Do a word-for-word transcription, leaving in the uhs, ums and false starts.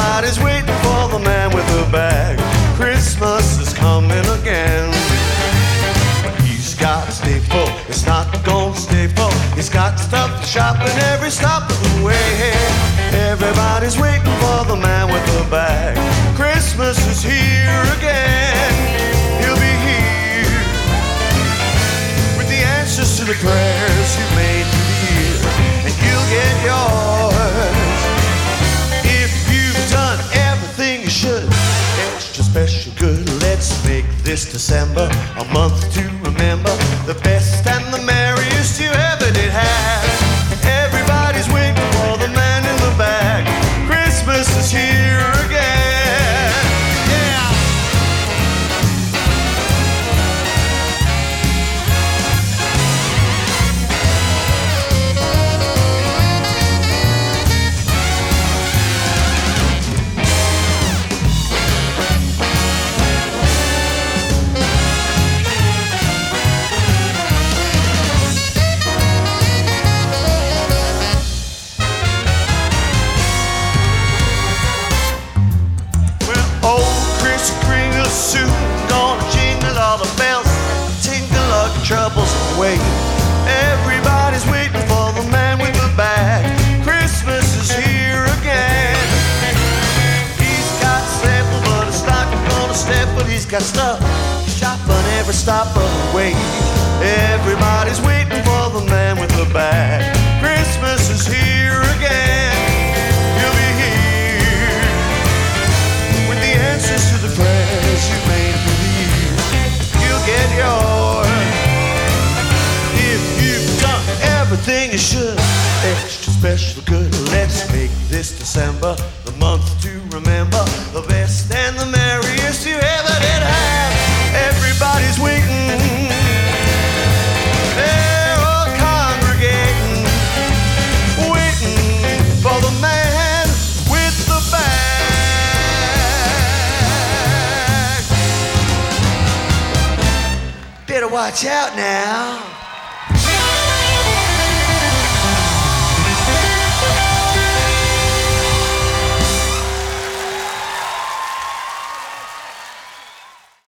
Everybody's waiting for the man with the bag. Christmas is coming again. But he's got to stay full, it's not gonna stay full. He's got stuff to shop in every stop of the way. Everybody's waiting for the man with the bag. Christmas is here again. He'll be here with the answers to the prayers you made through the year, and you'll get yours if you've done everything you should. Extra special good. Let's make this December a month to remember, the best and the merriest you ever did have. Everybody's waiting for the man in the bag. Christmas is here again. Yeah. Soon gonna jingle all the bells, tinkle all the troubles away. Everybody's waiting for the man with the bag. Christmas is here again. He's got sample, but it's not gonna step. But he's got stuff to shop on every stop of the way. Everybody's waiting for the man with the bag. Christmas is here again. He'll be here with the answers to the prayers you made for the year. You'll get yours if you've done everything you should. Extra special good. Let's make this December the month to remember, the best and the merriest you ever did have. Everybody's waiting, they're all congregating, waiting for the man with the bag. Better watch out now.